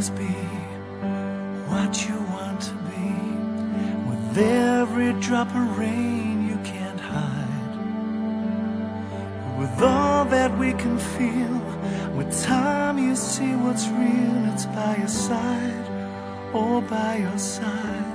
always be what you want to be. With every drop of rain you can't hide. With all that we can feel, with time you see what's real. It's by your side, oh by your side.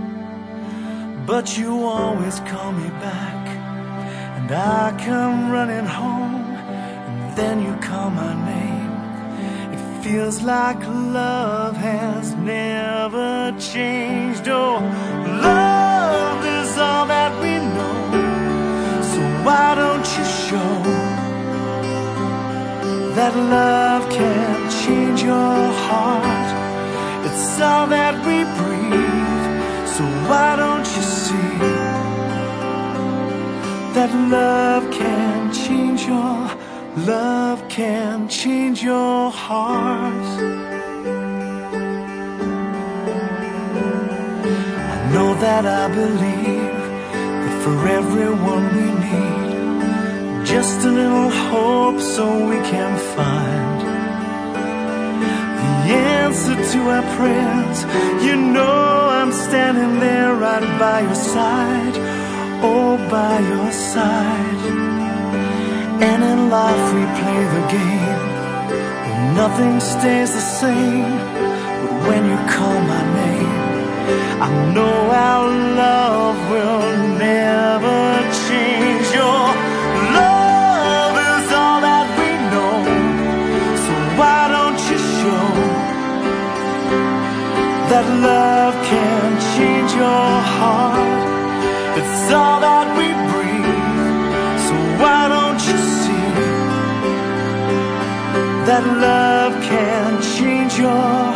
But you always call me back, and I come running home, and then you call my name. It feels like love has never changed. Oh, love is all that we know, so why don't you show that love can change your heart? It's all that we breathe, so why don't you see that love can change your heart? I know that I believe that for everyone we need just a little hope, so we can find the answer to our prayers. You know I'm standing there right by your side, oh by your side. And in life we play the game where nothing stays the same, but when you call my name, I know our love will never change. Your love is all that we know, so why don't you show that love can change your heart? It's all that we breathe, so why don't you see that love can change your